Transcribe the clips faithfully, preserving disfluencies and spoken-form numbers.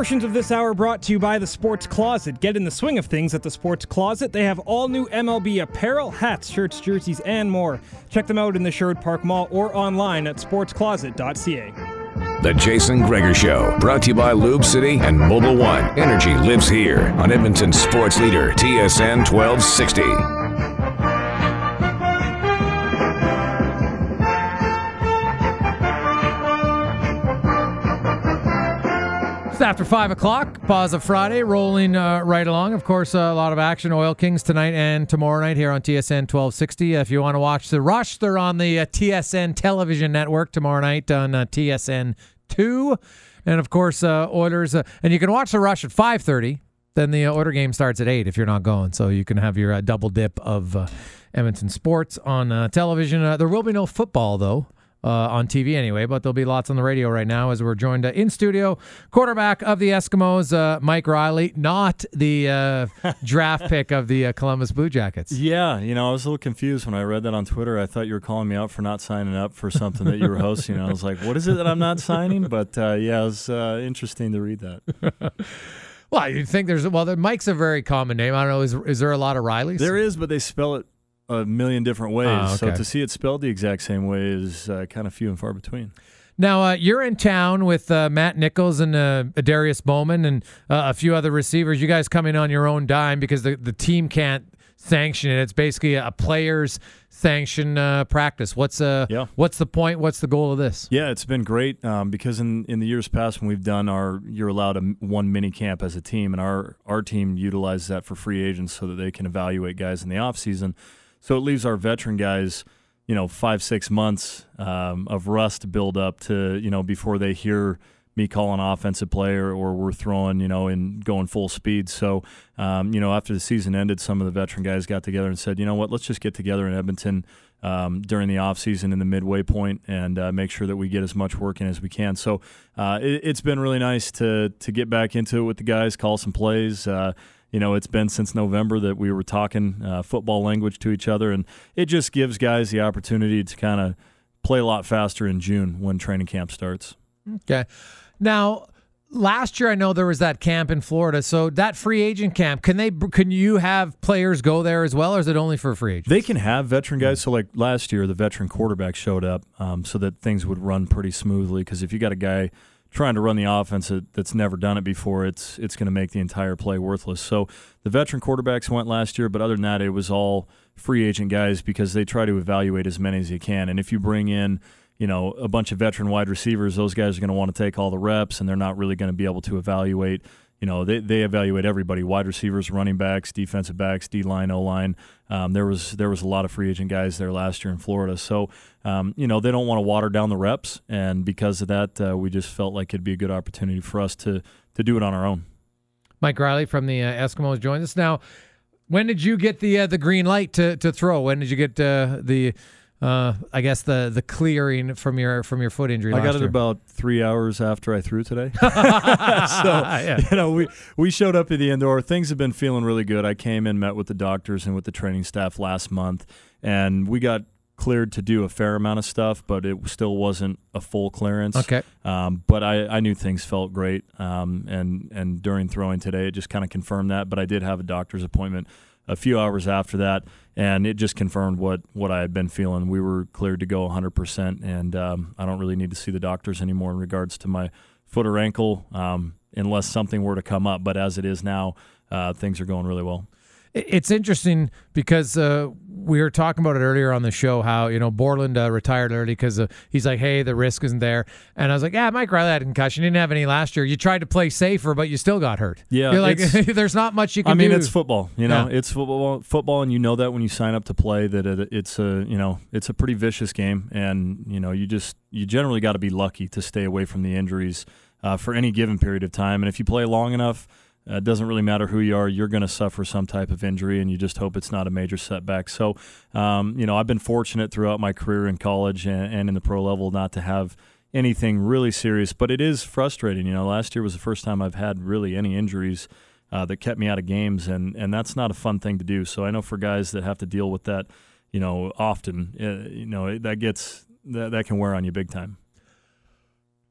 Portions of this hour brought to you by the Sports Closet. Get in the swing of things at the Sports Closet. They have all new M L B apparel, hats, shirts, jerseys, and more. Check them out in the Sherwood Park Mall or online at sports closet dot c a. The Jason Gregor Show, brought to you by Lube City and Mobile One. Energy lives here on Edmonton's sports leader, T S N twelve sixty. After five o'clock, pause of Friday, rolling uh, right along. Of course, uh, a lot of action. Oil Kings tonight and tomorrow night here on T S N twelve sixty. If you want to watch the Rush, they're on the uh, T S N television network tomorrow night on uh, T S N two. And, of course, uh, Oilers. Uh, and you can watch the Rush at five thirty. Then the uh, Oiler game starts at eight if you're not going. So you can have your uh, double dip of uh, Edmonton sports on uh, television. Uh, there will be no football, though. Uh, on T V anyway, but there'll be lots on the radio right now as we're joined uh, in studio. Quarterback of the Eskimos, uh, Mike Reilly, not the uh, draft pick of the uh, Columbus Blue Jackets. Yeah, you know, I was a little confused when I read that on Twitter. I thought you were calling me out for not signing up for something that you were hosting. I was like, what is it that I'm not signing? But uh, yeah, it was uh, interesting to read that. Well, you'd think there's, well, there, Mike's a very common name. I don't know, is, is there a lot of Rileys? There is, but they spell it a million different ways. Oh, okay. So to see it spelled the exact same way is uh, kind of few and far between. Now, uh, you're in town with uh, Matt Nichols and uh, Darius Bowman and uh, a few other receivers. You guys come in on your own dime because the, the team can't sanction it. It's basically a player's sanction uh, practice. What's uh, yeah. what's the point? What's the goal of this? Yeah, it's been great um, because in, in the years past when we've done our, you're allowed a, one mini camp as a team, and our, our team utilizes that for free agents so that they can evaluate guys in the offseason. So it leaves our veteran guys, you know, five, six months um, of rust to build up to, you know, before they hear me calling an offensive play or, or we're throwing, you know, and going full speed. So, um, you know, after the season ended, some of the veteran guys got together and said, you know what, let's just get together in Edmonton um, during the offseason in the midway point and uh, make sure that we get as much work in as we can. So uh, it, it's been really nice to to get back into it with the guys, call some plays. Uh, You know, it's been since November that we were talking uh, football language to each other, and it just gives guys the opportunity to kind of play a lot faster in June when training camp starts. Okay. Now, last year I know there was that camp in Florida, so that free agent camp, can they? Can you have players go there as well, or is it only for free agents? They can have veteran guys. So, like last year, the veteran quarterback showed up um, so that things would run pretty smoothly, because if you got a guy trying to run the offense that's never done it before, it's it's going to make the entire play worthless. So the veteran quarterbacks went last year, but other than that, it was all free agent guys because they try to evaluate as many as you can. And if you bring in, you know, a bunch of veteran wide receivers, those guys are going to want to take all the reps, and they're not really going to be able to evaluate. You know, they, they evaluate everybody: wide receivers, running backs, defensive backs, D-line, O-line. Um, there was there was a lot of free agent guys there last year in Florida. So, um, you know, they don't want to water down the reps, and because of that, uh, we just felt like it'd be a good opportunity for us to to do it on our own. Mike Reilly from the uh, Eskimos joins us now. When did you get the uh, the green light to to throw? When did you get uh, the Uh, I guess the the clearing from your from your foot injury? I last got it year. about three hours after I threw today. so yeah. you know, we we showed up at the indoor. Things have been feeling really good. I came in, met with the doctors and with the training staff last month, and we got cleared to do a fair amount of stuff, but it still wasn't a full clearance. Okay. Um, but I, I knew things felt great, um, and and during throwing today, it just kind of confirmed that. But I did have a doctor's appointment a few hours after that, and it just confirmed what, what I had been feeling. We were cleared to go one hundred percent, and um, I don't really need to see the doctors anymore in regards to my foot or ankle, um, unless something were to come up. But as it is now, uh, things are going really well. It's interesting because uh, we were talking about it earlier on the show, how, you know, Borland uh, retired early because uh, he's like, hey, the risk isn't there. And I was like, yeah, Mike Reilly had a concussion. He didn't have any last year. You tried to play safer, but you still got hurt. Yeah. You're like, there's not much you can do. I mean, do. It's football, you know, yeah. it's football, football, and you know that when you sign up to play that it, it's a, you know, it's a pretty vicious game. And, you know, you just, you generally got to be lucky to stay away from the injuries uh, for any given period of time. And if you play long enough, Uh, it doesn't really matter who you are. You're going to suffer some type of injury, and you just hope it's not a major setback. So, um, you know, I've been fortunate throughout my career in college and, and in the pro level not to have anything really serious, but it is frustrating. You know, last year was the first time I've had really any injuries uh, that kept me out of games, and, and that's not a fun thing to do. So I know for guys that have to deal with that, you know, often, uh, you know, that gets that, that can wear on you big time.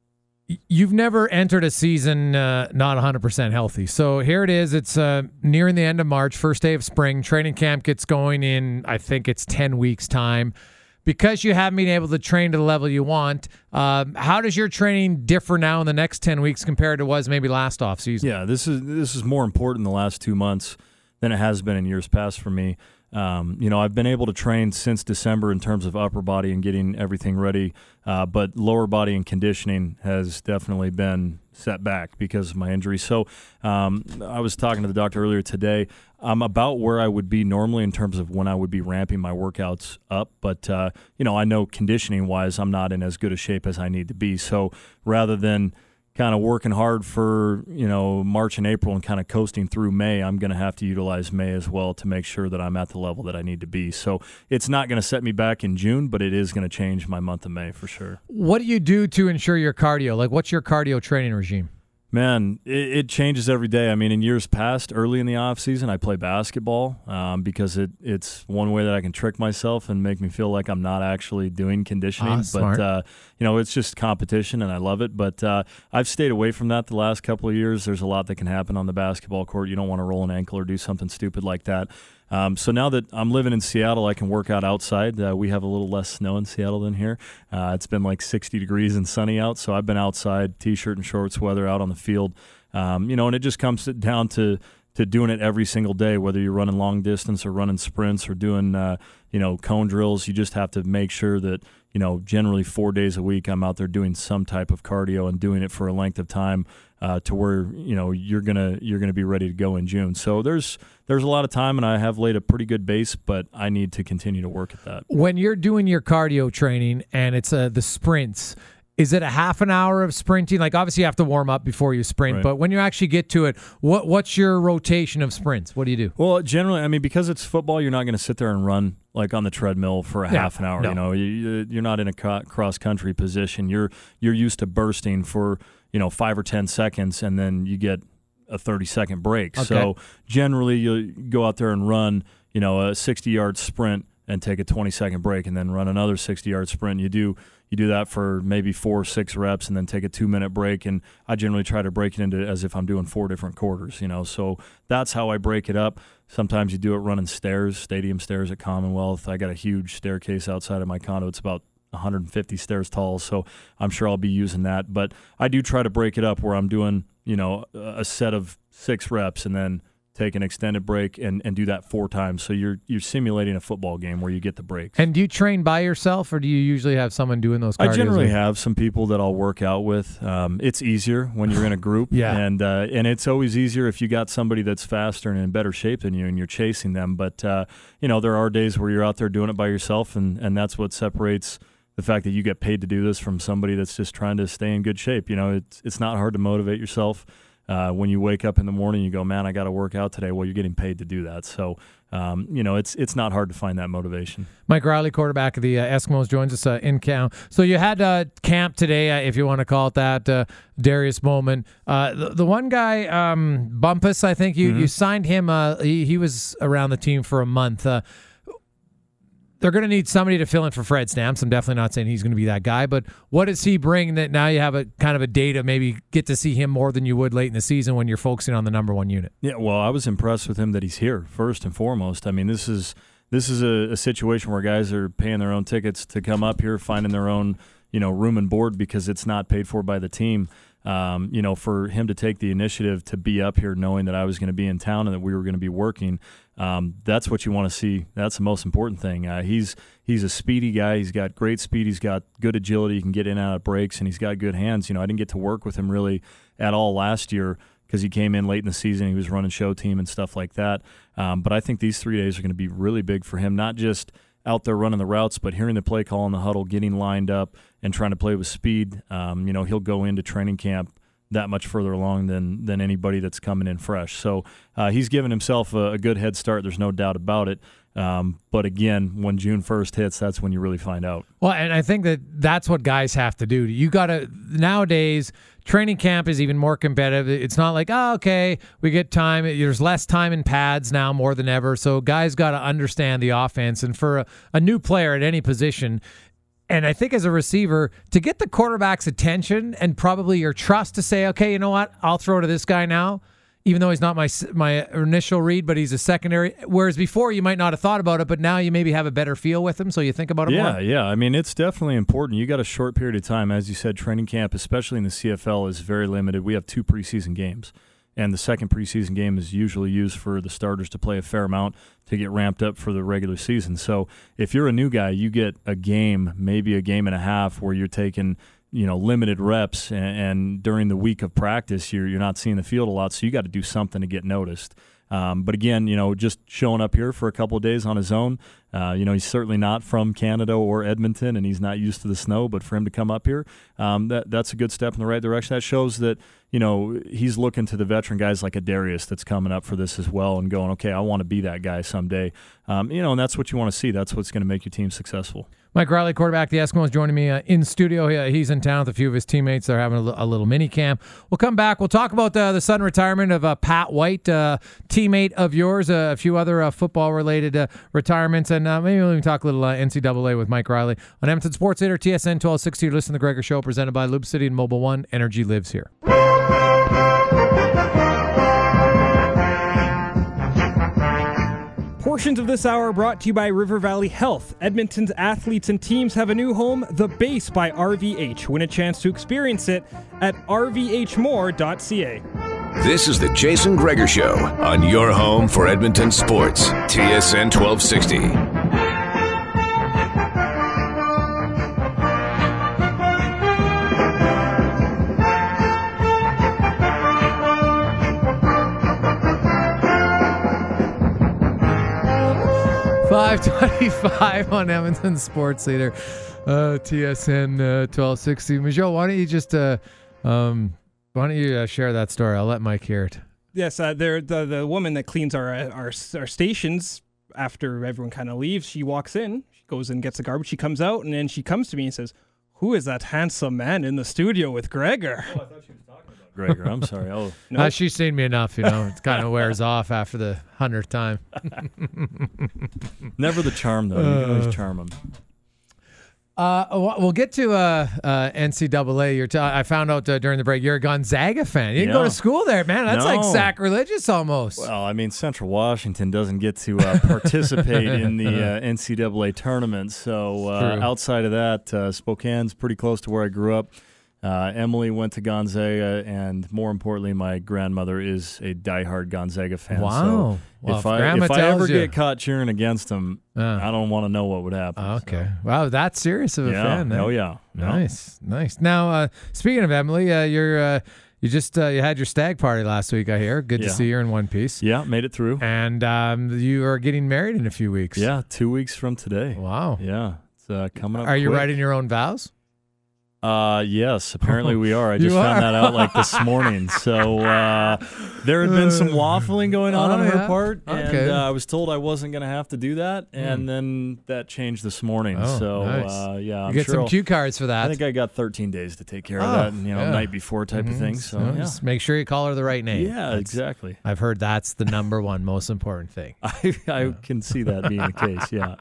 You've never entered a season uh, not one hundred percent healthy. So here it is. It's uh, nearing the end of March, first day of spring. Training camp gets going in, I think it's ten weeks' time. Because you haven't been able to train to the level you want, um, how does your training differ now in the next ten weeks compared to was maybe last offseason? Yeah, this is this is more important the last two months than it has been in years past for me. Um, you know, I've been able to train since December in terms of upper body and getting everything ready, uh, but lower body and conditioning has definitely been set back because of my injury. So um, I was talking to the doctor earlier today. I'm about where I would be normally in terms of when I would be ramping my workouts up, but uh, you know, I know conditioning-wise I'm not in as good a shape as I need to be. So rather than kind of working hard for, you know, March and April and kind of coasting through May, I'm going to have to utilize May as well to make sure that I'm at the level that I need to be. So it's not going to set me back in June, but it is going to change my month of May for sure. What do you do to ensure your cardio? Like, what's your cardio training regime? Man, it, it changes every day. I mean, in years past, early in the off season, I play basketball um, because it, it's one way that I can trick myself and make me feel like I'm not actually doing conditioning. Ah, but smart. uh, you know, it's just competition, and I love it. But uh, I've stayed away from that the last couple of years. There's a lot that can happen on the basketball court. You don't want to roll an ankle or do something stupid like that. Um, so now that I'm living in Seattle, I can work out outside. Uh, we have a little less snow in Seattle than here. Uh, it's been like sixty degrees and sunny out, so I've been outside, T-shirt and shorts weather, out on the field. Um, you know, and it just comes down to to doing it every single day, whether you're running long distance or running sprints or doing, uh, you know, cone drills. You just have to make sure that, you know, generally four days a week I'm out there doing some type of cardio and doing it for a length of time uh, to where, you know, you're gonna you're gonna be ready to go in June. So there's there's a lot of time, and I have laid a pretty good base, but I need to continue to work at that. When you're doing your cardio training and it's uh, the sprints, is it a half an hour of sprinting? Like, obviously you have to warm up before you sprint, Right. but when you actually get to it, what what's your rotation of sprints? What do you do? Well, generally, I mean, because it's football, you're not going to sit there and run like on the treadmill for a Yeah, half an hour. no. You know, you, you're not in a cross country position. You're you're used to bursting for, you know, five or ten seconds, and then you get a thirty second break. Okay. So generally, you go out there and run, you know, a sixty yard sprint and take a twenty second break, and then run another sixty yard sprint. You do you do that for maybe four or six reps, and then take a two minute break. And I generally try to break it into as if I'm doing four different quarters. You know, so that's how I break it up. Sometimes you do it running stairs, stadium stairs at Commonwealth. I got a huge staircase outside of my condo. It's about one hundred fifty stairs tall, so I'm sure I'll be using that. But I do try to break it up where I'm doing, you know, a set of six reps and then take an extended break and, and do that four times. So you're you're simulating a football game where you get the breaks. And do you train by yourself, or do you usually have someone doing those cardios? I generally with? have some people that I'll work out with. Um, it's easier when you're in a group, Yeah. and uh, and it's always easier if you got somebody that's faster and in better shape than you, and you're chasing them. But uh, you know, there are days where you're out there doing it by yourself, and, and that's what separates the fact that you get paid to do this from somebody that's just trying to stay in good shape. You know, it's it's not hard to motivate yourself. Uh, when you wake up in the morning, you go, man, I got to work out today. Well, you're getting paid to do that. So, um, you know, it's it's not hard to find that motivation. Mike Riley, quarterback of the uh, Eskimos, joins us uh, in count. So you had uh, camp today, uh, if you want to call it that, uh, Darius Bowman. Uh, the, the one guy, um, Bumpus, I think you, Mm-hmm. you signed him. Uh, he, he was around the team for a month. Uh, They're going to need somebody to fill in for Fred Stamps. I'm definitely not saying he's going to be that guy, but what does he bring that now you have a kind of a day to maybe get to see him more than you would late in the season when you're focusing on the number one unit? Yeah, well, I was impressed with him that he's here first and foremost. I mean, this is this is a, a situation where guys are paying their own tickets to come up here, finding their own, you know, room and board because it's not paid for by the team. Um, you know, for him to take the initiative to be up here knowing that I was going to be in town and that we were going to be working, um, that's what you want to see. That's the most important thing. Uh, he's he's a speedy guy. He's got great speed. He's got good agility. He can get in and out of breaks, and he's got good hands. You know, I didn't get to work with him really at all last year because he came in late in the season. He was running show team and stuff like that. Um, but I think these three days are going to be really big for him, not just out there running the routes, but hearing the play call in the huddle, getting lined up, and trying to play with speed. Um, you know, he'll go into training camp that much further along than than anybody that's coming in fresh. So uh, he's given himself a, a good head start. There's no doubt about it. Um, but again, when June first hits, that's when you really find out. Well, and I think that that's what guys have to do. You got to, nowadays, training camp is even more competitive. It's not like, oh, okay, we get time. There's less time in pads now more than ever. So guys got to understand the offense. And for a, a new player at any position, And I think as a receiver, to get the quarterback's attention and probably your trust to say, okay, you know what, I'll throw to this guy now, even though he's not my my initial read, but he's a secondary. Whereas before you might not have thought about it, but now you maybe have a better feel with him, so you think about it yeah, more. Yeah, yeah. I mean, it's definitely important. You got a short period of time. As you said, training camp, especially in the C F L, is very limited. We have two preseason games, and the second preseason game is usually used for the starters to play a fair amount to get ramped up for the regular season. So if you're a new guy, you get a game, maybe a game and a half, where you're taking – you know, limited reps, and, and during the week of practice, you're you're not seeing the field a lot, so you got to do something to get noticed. Um, but again, you know, just showing up here for a couple of days on his own, uh, you know, he's certainly not from Canada or Edmonton, and he's not used to the snow. But for him to come up here, um, that that's a good step in the right direction. That shows that, you know, he's looking to the veteran guys like a Darius that's coming up for this as well, and going, okay, I want to be that guy someday. Um, you know, and that's what you want to see. That's what's going to make your team successful. Mike Riley, quarterback, the Eskimos, joining me uh, in studio. He, uh, he's in town with a few of his teammates. They're having a, l- a little mini camp. We'll come back. We'll talk about uh, the sudden retirement of uh, Pat White, uh, teammate of yours, uh, a few other uh, football-related uh, retirements, and uh, maybe we'll even talk a little uh, N C double A with Mike Riley on Edmonton Sports Leader, T S N twelve sixty. You're listening to the Gregor Show, presented by Lube City and Mobile One. Energy lives here. Portions of this hour are brought to you by River Valley Health. Edmonton's athletes and teams have a new home, The Base by R V H. Win a chance to experience it at r v h more dot c a. This is the Jason Gregor Show on your home for Edmonton sports, T S N twelve sixty. five twenty-five on Edmonton Sports Leader, uh, T S N uh, twelve sixty. Mijo, why don't you just uh, um, why don't you uh, share that story? I'll let Mike hear it. Yes, uh, they're the the woman that cleans our our, our stations after everyone kind of leaves. She walks in, she goes and gets the garbage. She comes out, and then she comes to me and says, "Who is that handsome man in the studio with Gregor?" Oh, I thought she was talking about Gregor. I'm sorry. Oh, no. Uh, she's seen me enough, you know. It kind of wears off after the hundredth time. Never the charm, though. You can always charm him. Uh, we'll get to uh, uh, N C double A. You're t- I found out uh, during the break you're a Gonzaga fan. You didn't Yeah. go to school there, man. That's No. like sacrilegious almost. Well, I mean, Central Washington doesn't get to uh, participate in the uh, N C double A tournament. So uh, True. outside of that, uh, Spokane's pretty close to where I grew up. Uh, Emily went to Gonzaga, and more importantly, my grandmother is a diehard Gonzaga fan. Wow. So Well, if, if I, Grandma if I tells ever you- get caught cheering against them, Uh. I don't want to know what would happen. Okay. So. Wow, that's serious of a Yeah. fan. Then. Oh, yeah. Yeah. Nice, nice. Now, uh, speaking of Emily, uh, you're uh, you just uh, you had your stag party last week. I hear. Good Yeah. to see you in one piece. Yeah, made it through. And um, you are getting married in a few weeks. Yeah, two weeks from today. Wow. Yeah, it's uh, coming up. Are you quick. writing your own vows? Uh, yes, apparently we are. I You just found are? that out like this morning. So uh, there had been some waffling going on Oh, on her yeah? part, Okay. and uh, I was told I wasn't going to have to do that, and then that changed this morning. Oh, so nice. uh, yeah, You I'm get sure some I'll- cue cards for that. I think I got thirteen days to take care of Oh, that, and you know, yeah. night before type of thing. So So yeah, just make sure you call her the right name. yeah, That's- exactly. I've heard that's the number one most important thing. I I can see that being the case. Yeah.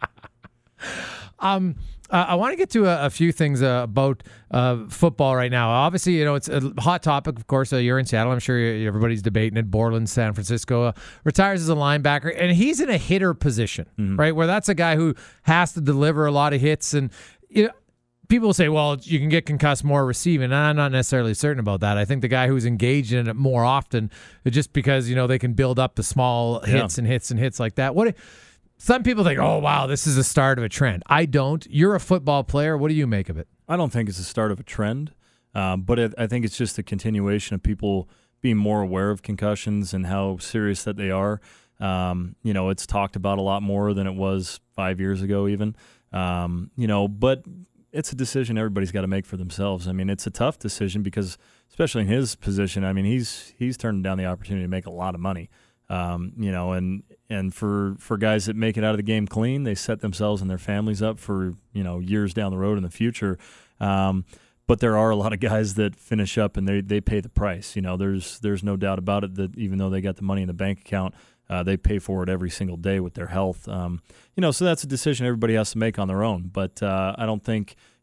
Um, uh, I want to get to a, a few things uh, about uh, football right now. Obviously, you know, it's a hot topic. Of course, uh, you're in Seattle. I'm sure you, everybody's debating it. Borland, San Francisco, uh, retires as a linebacker, and he's in a hitter position, right, where that's a guy who has to deliver a lot of hits. And you know, people will say, well, you can get concussed more receiving. And I'm not necessarily certain about that. I think the guy who's engaged in it more often, just because, you know, they can build up the small Yeah. hits and hits and hits like that. What? Some people think, oh, wow, this is the start of a trend. I don't. You're a football player. What do you make of it? I don't think it's the start of a trend, um, but it, I think it's just a continuation of people being more aware of concussions and how serious that they are. Um, you know, it's talked about a lot more than it was five years ago even. Um, you know, but it's a decision everybody's got to make for themselves. I mean, it's a tough decision because, especially in his position, I mean, he's he's turning down the opportunity to make a lot of money. Um, you know, and and for, for guys that make it out of the game clean, they set themselves and their families up for, you know, years down the road in the future. Um, but there are a lot of guys that finish up and they, they pay the price. You know, there's there's no doubt about it that even though they got the money in the bank account, uh, they pay for it every single day with their health. Um, you know, so that's a decision everybody has to make on their own. But uh, I don't think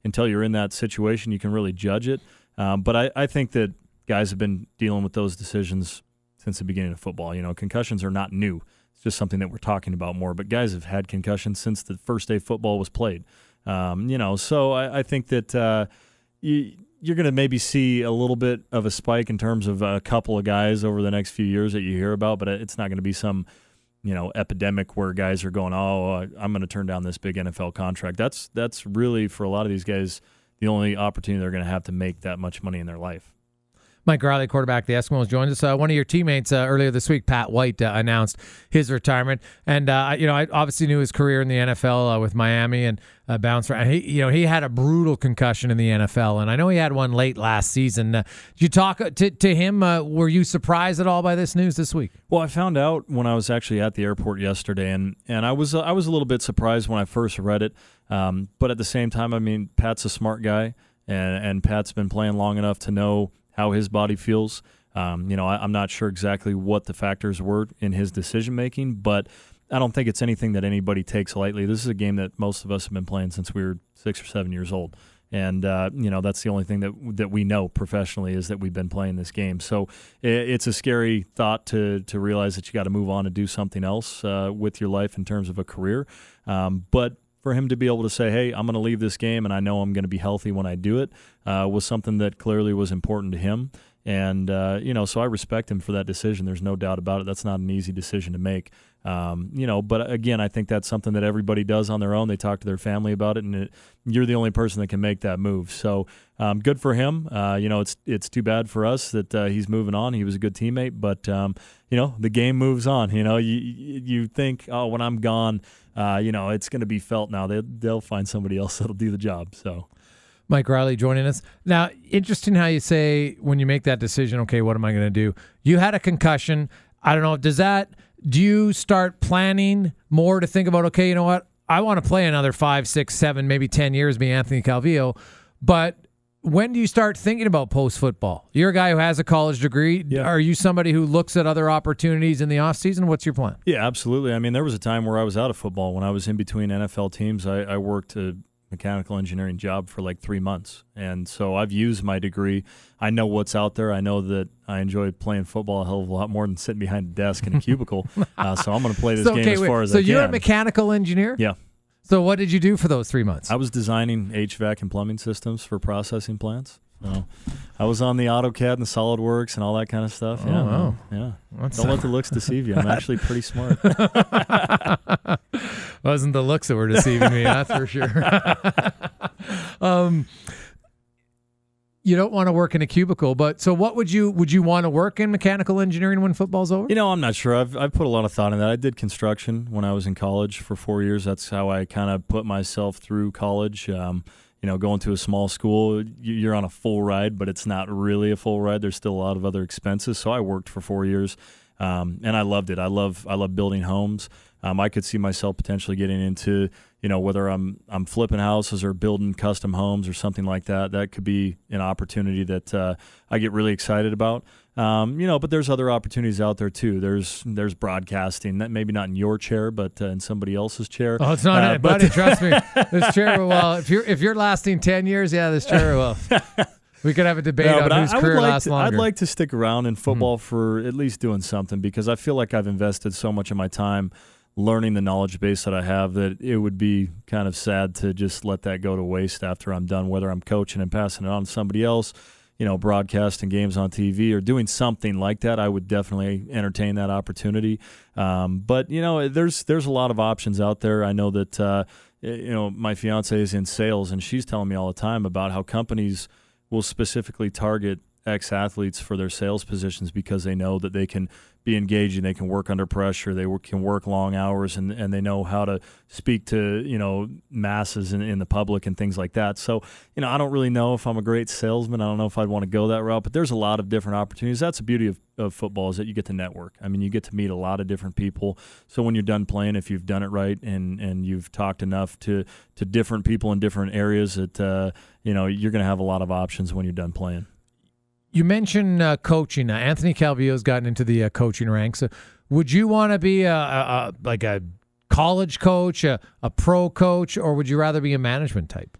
until you're in that situation, you can really judge it. Um, but I, I think that guys have been dealing with those decisions since the beginning of football. You know, concussions are not new. It's just something that we're talking about more. But guys have had concussions since the first day football was played. Um, you know, so I, I think that uh, you, you're going to maybe see a little bit of a spike in terms of a couple of guys over the next few years that you hear about, but it's not going to be some, you know, epidemic where guys are going, oh, I'm going to turn down this big N F L contract. That's that's really, for a lot of these guys, the only opportunity they're going to have to make that much money in their life. Mike Riley, quarterback of the Eskimos, joins us. Uh, one of your teammates uh, earlier this week, Pat White, uh, announced his retirement, and uh, you know, I obviously knew his career in the N F L uh, with Miami and uh, bounced around. He, you know, he had a brutal concussion in the N F L, and I know he had one late last season. Uh, did you talk to to him? Uh, were you surprised at all by this news this week? Well, I found out when I was actually at the airport yesterday, and and I was uh, I was a little bit surprised when I first read it, um, but at the same time, I mean, Pat's a smart guy, and and Pat's been playing long enough to know how his body feels. Um, you know, I, I'm not sure exactly what the factors were in his decision-making, but I don't think it's anything that anybody takes lightly. This is a game that most of us have been playing since we were six or seven years old. And, uh, you know, that's the only thing that that we know professionally is that we've been playing this game. So it, it's a scary thought to to realize that you got to move on and do something else uh, with your life in terms of a career. Um, but for him to be able to say, hey, I'm going to leave this game and I know I'm going to be healthy when I do it, uh, was something that clearly was important to him. And, uh, you know, so I respect him for that decision. There's no doubt about it. That's not an easy decision to make. Um, you know, but again, I think that's something that everybody does on their own. They talk to their family about it, and it, you're the only person that can make that move. So um, good for him. Uh, you know, it's it's too bad for us that uh, he's moving on. He was a good teammate, but, um, you know, the game moves on. You know, you you think, oh, when I'm gone, uh, you know, it's going to be felt now. They, they'll find somebody else that'll do the job. So. Mike Riley joining us. Now, interesting how you say when you make that decision, okay, what am I going to do? You had a concussion. I don't know, does that, do you start planning more to think about, okay, you know what, I want to play another five, six, seven, maybe ten years, be Anthony Calvillo, but when do you start thinking about post-football? You're a guy who has a college degree. Yeah. Are you somebody who looks at other opportunities in the offseason? What's your plan? Yeah, absolutely. I mean, there was a time where I was out of football. When I was in between N F L teams, I, I worked a mechanical engineering job for like three months. And so I've used my degree. I know what's out there. I know that I enjoy playing football a hell of a lot more than sitting behind a desk in a cubicle. Uh, so I'm going to play this so, game okay, as wait, far as so I can. So you're a mechanical engineer? Yeah. So what did you do for those three months? I was designing H V A C and plumbing systems for processing plants. So I was on the AutoCAD and the SolidWorks and all that kind of stuff. Oh, yeah, wow. yeah. That's Don't let the looks deceive you. I'm actually pretty smart. Wasn't the looks that were deceiving me, that's for sure. um, you don't want to work in a cubicle, but so what would you would you want to work in mechanical engineering when football's over? You know, I'm not sure. I've I've put a lot of thought in that. I did construction when I was in college for four years. That's how I kind of put myself through college. Um, you know, going to a small school, you're on a full ride, but it's not really a full ride. There's still a lot of other expenses. So I worked for four years, um, and I loved it. I love I love building homes. Um, I could see myself potentially getting into, you know, whether I'm I'm flipping houses or building custom homes or something like that. That could be an opportunity that uh, I get really excited about. Um, you know, but there's other opportunities out there too. There's there's broadcasting, that maybe not in your chair, but uh, in somebody else's chair. Oh, it's not uh, it, buddy. Trust me, this chair will. Well, if you're if you're lasting ten years, yeah, this chair will. We could have a debate no, on I, whose I career would like lasts to, longer. I'd like to stick around in football mm-hmm. for at least doing something, because I feel like I've invested so much of my time learning the knowledge base that I have that it would be kind of sad to just let that go to waste after I'm done, whether I'm coaching and passing it on to somebody else, you know, broadcasting games on T V or doing something like that. I would definitely entertain that opportunity. Um, but, you know, there's there's a lot of options out there. I know that, uh, you know, my fiance is in sales, and she's telling me all the time about how companies will specifically target ex-athletes for their sales positions because they know that they can be engaging, they can work under pressure, they work, can work long hours, and, and they know how to speak to, you know, masses in, in the public and things like that. So, you know, I don't really know if I'm a great salesman. I don't know if I'd want to go that route, but there's a lot of different opportunities. That's the beauty of, of football, is that you get to network. I mean, you get to meet a lot of different people. So when you're done playing, if you've done it right and, and you've talked enough to, to different people in different areas, that, uh, you know, you're going to have a lot of options when you're done playing. You mentioned uh, coaching. Uh, Anthony Calvillo's gotten into the uh, coaching ranks. Uh, would you want to be a, a, a like a college coach, a, a pro coach, or would you rather be a management type?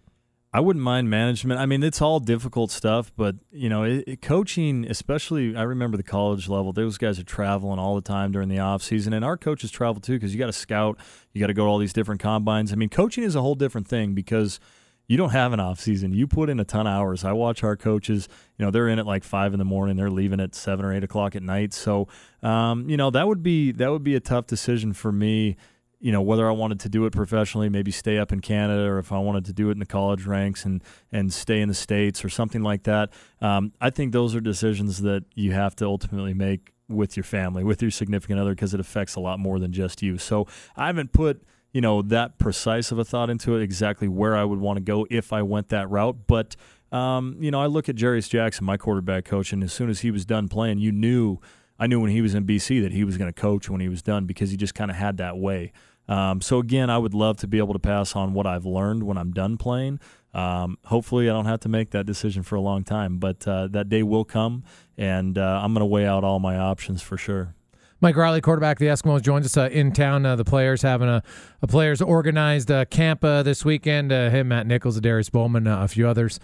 I wouldn't mind management. I mean, it's all difficult stuff, but, you know, it, it, coaching, especially, I remember the college level, those guys are traveling all the time during the off season, and our coaches travel too because you got to scout, you got to go to all these different combines. I mean, coaching is a whole different thing because you don't have an off season. You put in a ton of hours. I watch our coaches, you know, they're in at like five in the morning, they're leaving at seven or eight o'clock at night. So, um, you know, that would be that would be a tough decision for me. You know, whether I wanted to do it professionally, maybe stay up in Canada, or if I wanted to do it in the college ranks and, and stay in the States or something like that. Um, I think those are decisions that you have to ultimately make with your family, with your significant other, because it affects a lot more than just you. So I haven't put, you know, that precise of a thought into it, exactly where I would want to go if I went that route. But, um, you know, I look at Jarius Jackson, my quarterback coach, and as soon as he was done playing, you knew – I knew when he was in B C that he was going to coach when he was done because he just kind of had that way. Um, so, again, I would love to be able to pass on what I've learned when I'm done playing. Um, hopefully I don't have to make that decision for a long time, but uh, that day will come, and uh, I'm going to weigh out all my options for sure. Mike Riley, quarterback of the Eskimos, joins us uh, in town. Uh, the players having a, a players organized uh, camp uh, this weekend. Uh, him, Matt Nichols, Darius Bowman, uh, a few others.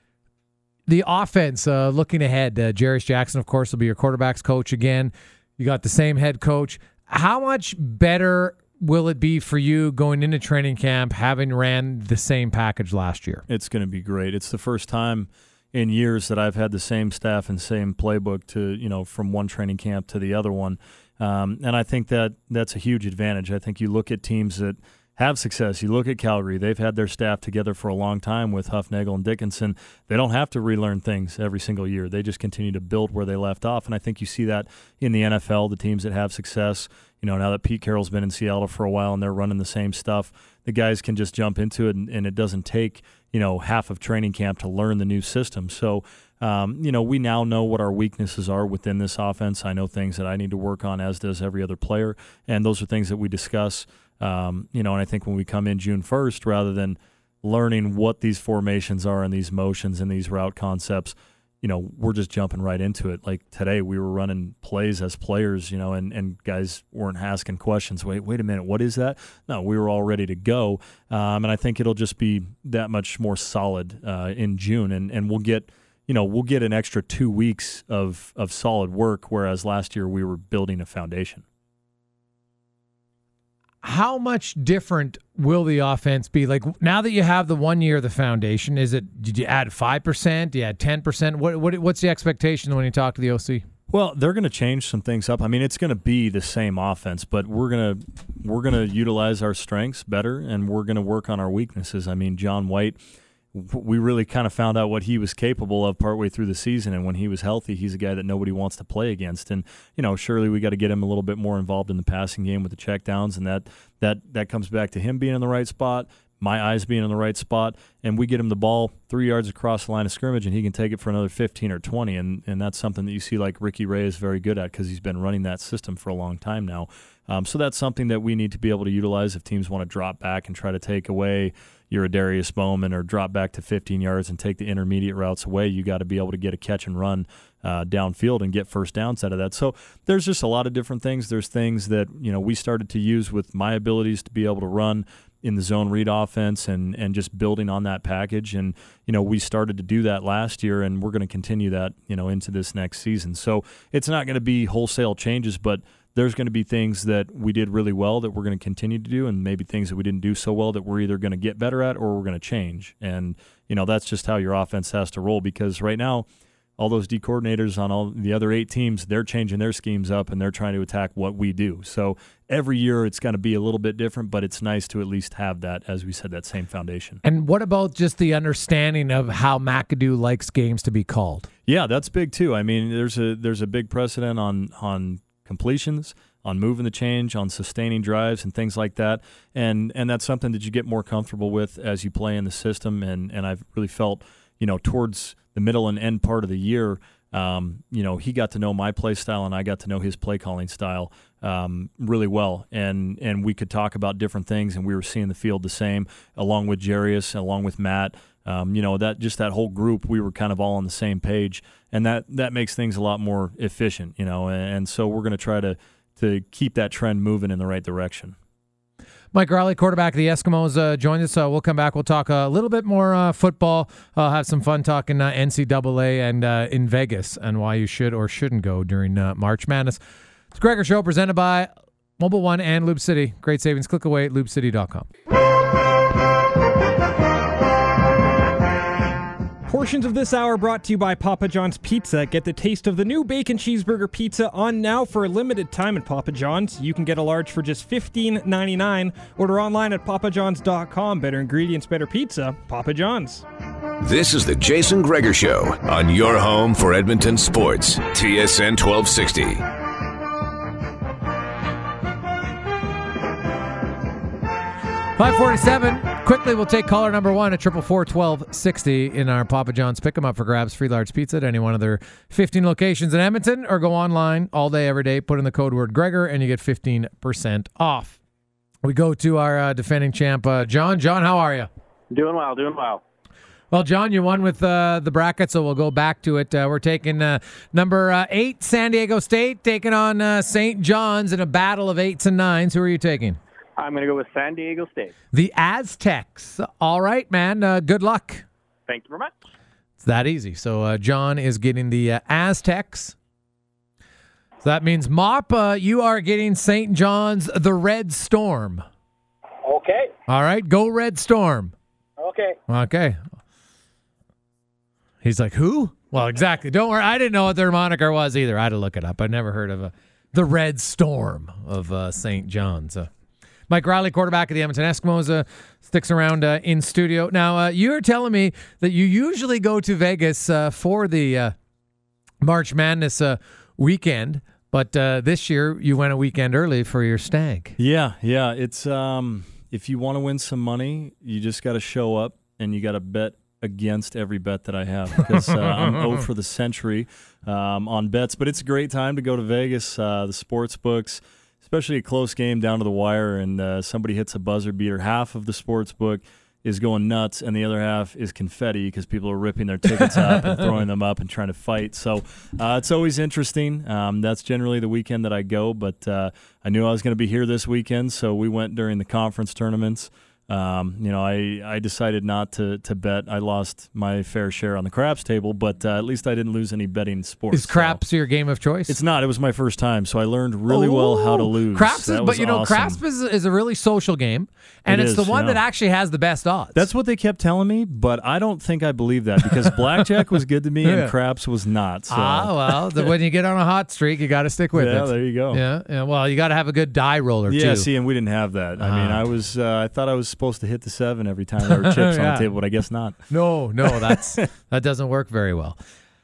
The offense, uh, looking ahead, uh, Jarius Jackson, of course, will be your quarterback's coach again. You got the same head coach. How much better will it be for you going into training camp having ran the same package last year? It's going to be great. It's the first time in years that I've had the same staff and same playbook to, you know, from one training camp to the other one. Um, and I think that that's a huge advantage. I think you look at teams that have success. You look at Calgary. They've had their staff together for a long time with Huff, Nagel, and Dickinson. They don't have to relearn things every single year. They just continue to build where they left off, and I think you see that in the N F L, the teams that have success. You know, now that Pete Carroll's been in Seattle for a while and they're running the same stuff, the guys can just jump into it, and, and it doesn't take, you know, half of training camp to learn the new system. So, um, you know, we now know what our weaknesses are within this offense. I know things that I need to work on, as does every other player, and those are things that we discuss. Um, you know, and I think when we come in June first, rather than learning what these formations are and these motions and these route concepts, you know, we're just jumping right into it. Like today, we were running plays as players, you know, and, and guys weren't asking questions. Wait, wait a minute, what is that? No, we were all ready to go. Um, and I think it'll just be that much more solid uh, in June, and, and we'll get, you know, we'll get an extra two weeks of, of solid work, whereas last year we were building a foundation. How much different will the offense be? Like now that you have the one year of the foundation, is it, did you add five percent? Do you add ten percent? What, what what's the expectation when you talk to the O C? Well, they're going to change some things up. I mean, it's going to be the same offense, but we're going to we're going to utilize our strengths better, and we're going to work on our weaknesses. I mean, John White, we really kind of found out what he was capable of partway through the season, and when he was healthy, he's a guy that nobody wants to play against. And, you know, surely we got to get him a little bit more involved in the passing game with the checkdowns, and that that that comes back to him being in the right spot, my eyes being in the right spot, and we get him the ball three yards across the line of scrimmage, and he can take it for another fifteen or twenty, and, and that's something that you see like Ricky Ray is very good at because he's been running that system for a long time now. Um, so that's something that we need to be able to utilize if teams want to drop back and try to take away your Darius Bowman or drop back to fifteen yards and take the intermediate routes away. You got to be able to get a catch and run uh, downfield and get first downs out of that. So there's just a lot of different things. There's things that, you know, we started to use with my abilities to be able to run in the zone read offense and and just building on that package. And, you know, we started to do that last year, and we're going to continue that, you know, into this next season. So it's not going to be wholesale changes, but there's going to be things that we did really well that we're going to continue to do, and maybe things that we didn't do so well that we're either going to get better at or we're going to change. And, you know, that's just how your offense has to roll, because right now all those D coordinators on all the other eight teams, they're changing their schemes up and they're trying to attack what we do. So every year it's going to be a little bit different, but it's nice to at least have that, as we said, that same foundation. And what about just the understanding of how McAdoo likes games to be called? Yeah, that's big too. I mean, there's a there's a big precedent on on completions, on moving the change, on sustaining drives and things like that. And and that's something that you get more comfortable with as you play in the system. And, and I've really felt, you know, towards the middle and end part of the year, um, you know, he got to know my play style and I got to know his play calling style um, really well. And and we could talk about different things, and we were seeing the field the same, along with Jarius, along with Matt. Um, you know, that just that whole group, we were kind of all on the same page, and that, that makes things a lot more efficient, you know, and, and so we're going to try to to keep that trend moving in the right direction. Mike Rowley, quarterback of the Eskimos, uh, joins us. Uh, we'll come back. We'll talk a little bit more uh, football. Uh, have some fun talking uh, N C double A and uh, in Vegas and why you should or shouldn't go during uh, March Madness. It's Gregor Show presented by Mobile One and Lube City. Great savings. Click away at lube city dot com. Portions of this hour brought to you by Papa John's Pizza. Get the taste of the new bacon cheeseburger pizza on now for a limited time at Papa John's. You can get a large for just fifteen ninety-nine. Order online at papa johns dot com. Better ingredients, better pizza. Papa John's. This is the Jason Gregor Show on your home for Edmonton sports, T S N twelve sixty. five forty-seven. Quickly, we'll take caller number one at triple four twelve sixty in our Papa John's Pick 'em Up for grabs. Free large pizza at any one of their fifteen locations in Edmonton, or go online all day, every day. Put in the code word Gregor, and you get fifteen percent off. We go to our uh, defending champ, uh, John. John, how are you? Doing well, doing well. Well, John, you won with uh, the bracket, so we'll go back to it. Uh, we're taking uh, number uh, eight, San Diego State, taking on uh, Saint John's in a battle of eights and nines. Who are you taking? I'm going to go with San Diego State. The Aztecs. All right, man. Uh, good luck. Thank you very much. It's that easy. So uh, John is getting the uh, Aztecs. So that means, Mop, uh, you are getting Saint John's, the Red Storm. Okay. All right. Go Red Storm. Okay. Okay. He's like, who? Well, exactly. Don't worry. I didn't know what their moniker was either. I had to look it up. I never heard of a, the Red Storm of uh, Saint John's. Uh, Mike Riley, quarterback of the Edmonton Eskimos, uh, sticks around uh, in studio. Now, uh, you're telling me that you usually go to Vegas uh, for the uh, March Madness uh, weekend, but uh, this year you went a weekend early for your stag. Yeah, yeah. It's um, if you want to win some money, you just got to show up and you got to bet against every bet that I have, because uh, I'm oh for the century um, on bets. But it's a great time to go to Vegas. Uh, the sports books, especially a close game down to the wire, and uh, somebody hits a buzzer beater. Half of the sports book is going nuts, and the other half is confetti because people are ripping their tickets up and throwing them up and trying to fight. So uh, it's always interesting. Um, that's generally the weekend that I go, but uh, I knew I was going to be here this weekend, so we went during the conference tournaments. Um, you know, I, I decided not to, to bet. I lost my fair share on the craps table, but uh, at least I didn't lose any betting sports. Is craps so. your game of choice? It's not. It was my first time, so I learned really oh, well how to lose. Craps, is, but you know, awesome. craps is, is a really social game, and it it's is, the one yeah. that actually has the best odds. That's what they kept telling me, but I don't think I believe that, because blackjack was good to me yeah. and craps was not. So. Ah, well, the, when you get on a hot streak, you got to stick with yeah, it. Yeah, there you go. Yeah, yeah. Well, you got to have a good die roller yeah, too. see, and we didn't have that. I uh-huh. mean, I was uh, I thought I was supposed to hit the seven every time there were chips yeah. on the table, but I guess not. No, no, that's that doesn't work very well.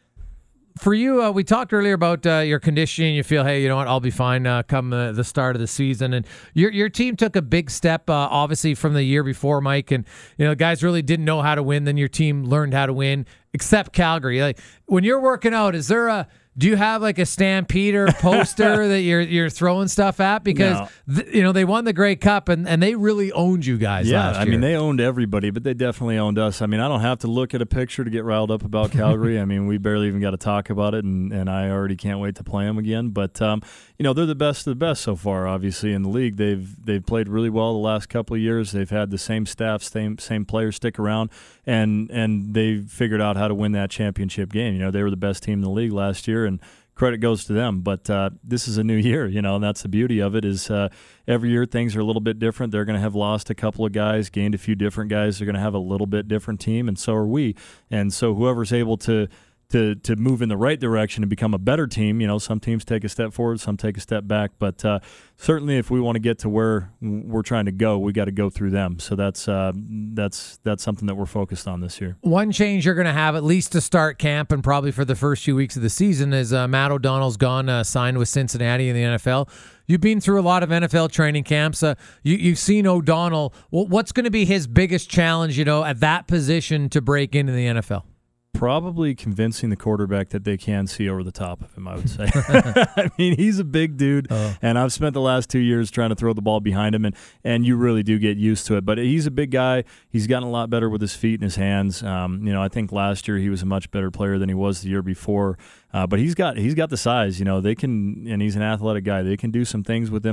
For you, uh, we talked earlier about uh, your conditioning. You feel, hey, you know what, I'll be fine uh, come uh, the start of the season. And your your team took a big step, uh, obviously, from the year before, Mike. And you know, guys really didn't know how to win. Then your team learned how to win, except Calgary. Like when you're working out, is there a do you have like a Stampeder poster that you're you're throwing stuff at? Because no. th- you know they won the Grey Cup and, and they really owned you guys yeah, last year. I mean, they owned everybody, but they definitely owned us. I mean, I don't have to look at a picture to get riled up about Calgary. I mean, we barely even got to talk about it, and, and I already can't wait to play them again. But um, you know, they're the best of the best so far. Obviously, in the league, they've they've played really well the last couple of years. They've had the same staff, same same players stick around, and and they've figured out how to win that championship game. You know, they were the best team in the league last year, and credit goes to them. But uh, this is a new year, you know, and that's the beauty of it is uh, every year things are a little bit different. They're going to have lost a couple of guys, gained a few different guys. They're going to have a little bit different team, and so are we. And so whoever's able to to to move in the right direction and become a better team, you know, some teams take a step forward, some take a step back. But uh, certainly if we want to get to where we're trying to go, we got to go through them. So that's uh, that's that's something that we're focused on this year. One change you're going to have, at least to start camp and probably for the first few weeks of the season, is uh, Matt O'Donnell's gone, uh, signed with Cincinnati in the N F L. You've been through a lot of N F L training camps. Uh, you, you've seen O'Donnell. What's going to be his biggest challenge, you know, at that position to break into the N F L? Probably convincing the quarterback that they can see over the top of him, I would say. I mean, he's a big dude, oh. and I've spent the last two years trying to throw the ball behind him, and, and you really do get used to it. But he's a big guy. He's gotten a lot better with his feet and his hands. Um, you know, I think last year he was a much better player than he was the year before. Uh, but he's got he's got the size. You know, they can, and he's an athletic guy. They can do some things with him.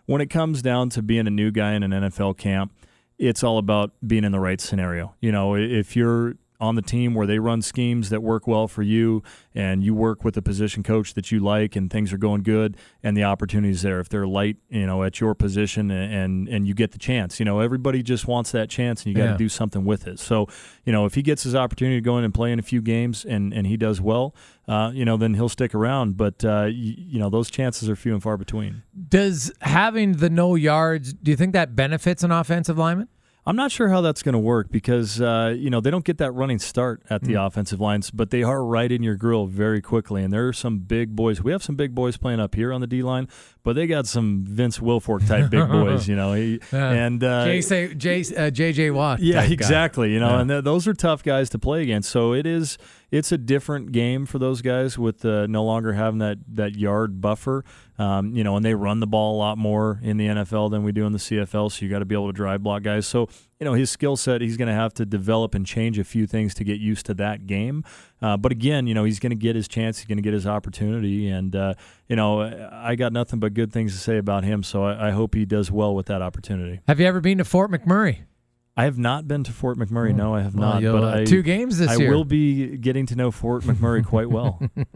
when it comes down to being a new guy in an N F L camp, it's all about being in the right scenario. You know, if you're on the team where they run schemes that work well for you and you work with a position coach that you like and things are going good and the opportunity's there, if they're light, you know, at your position and and you get the chance, you know, everybody just wants that chance and you got to Yeah. do something with it. So, you know, if he gets his opportunity to go in and play in a few games and, and he does well, uh, you know, then he'll stick around. But, uh, you, you know, those chances are few and far between. Does having the no yards, do you think that benefits an offensive lineman? I'm not sure how that's going to work because, uh, you know, they don't get that running start at the mm. offensive lines, but they are right in your grill very quickly. And there are some big boys. We have some big boys playing up here on the D-line, but they got some Vince Wilfork-type big boys, you know. He, yeah. and uh, J J, J, uh, J J Watt. Yeah, exactly. Guy. You know, yeah. and th- those are tough guys to play against. So it is it's a different game for those guys with uh, no longer having that, that yard buffer. Um, you know, and they run the ball a lot more in the N F L than we do in the C F L, so you got to be able to drive block guys. So, you know, his skill set, he's going to have to develop and change a few things to get used to that game. Uh, but again, you know, he's going to get his chance, he's going to get his opportunity, and, uh, you know, I got nothing but good things to say about him, so I, I hope he does well with that opportunity. Have you ever been to Fort McMurray? I have not been to Fort McMurray. No, I have well, not. But uh, I, two games this I year. I will be getting to know Fort McMurray quite well.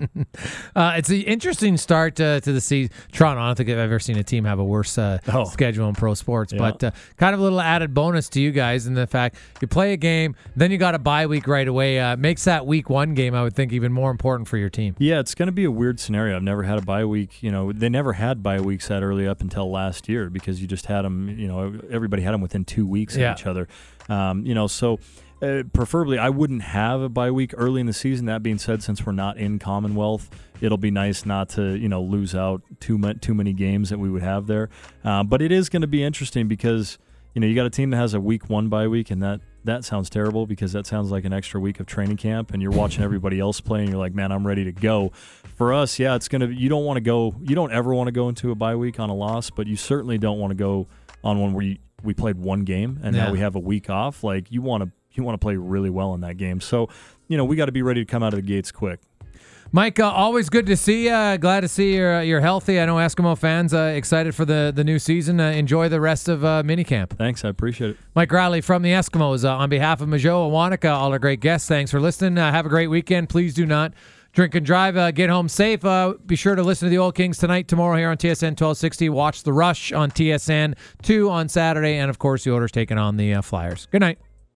uh, it's an interesting start uh, to the season. Toronto, I don't think I've ever seen a team have a worse uh, oh. schedule in pro sports. Yeah. But uh, kind of a little added bonus to you guys in the fact you play a game, then you got a bye week right away. Uh, makes that week one game, I would think, even more important for your team. Yeah, it's going to be a weird scenario. I've never had a bye week. You know, they never had bye weeks that early up until last year because you just had them, you know, everybody had them within two weeks yeah. of each other. Um, you know, so uh, preferably I wouldn't have a bye week early in the season. That being said, since we're not in Commonwealth, it'll be nice not to, you know, lose out too much, too many games that we would have there. Uh, but it is going to be interesting because, you know, you got a team that has a week one bye week, and that, that sounds terrible because that sounds like an extra week of training camp, and you're watching everybody else play, and you're like, man, I'm ready to go. For us, yeah, it's going to, you don't want to go, you don't ever want to go into a bye week on a loss, but you certainly don't want to go on one where you, we played one game and yeah. now we have a week off. Like you want to you want to play really well in that game. So, you know, we got to be ready to come out of the gates quick. Mike, uh, always good to see you. Uh, glad to see you're, uh, you're healthy. I know Eskimo fans uh, excited for the, the new season. Uh, enjoy the rest of uh, minicamp. Thanks, I appreciate it. Mike Riley from the Eskimos. Uh, on behalf of Majo and Wanaka, all our great guests, thanks for listening. Uh, have a great weekend. Please do not drink and drive. Uh, get home safe. Uh, be sure to listen to the Oil Kings tonight, tomorrow here on T S N twelve sixty. Watch The Rush on T S N two on Saturday. And, of course, the Oilers taking on the uh, Flyers. Good night.